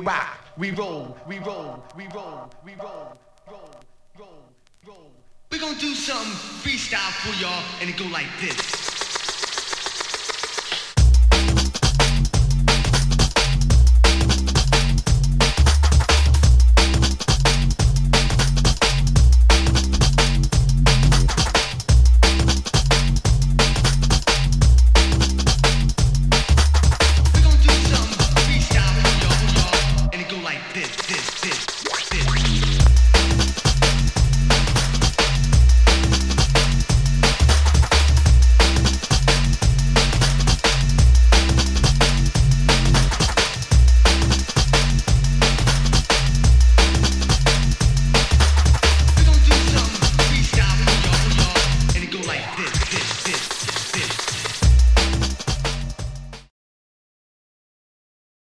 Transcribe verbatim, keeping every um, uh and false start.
rock, we roll, we roll, we roll, we roll, roll, roll, roll. We're gonna do some freestyle for y'all, and it go like this. This, this, this.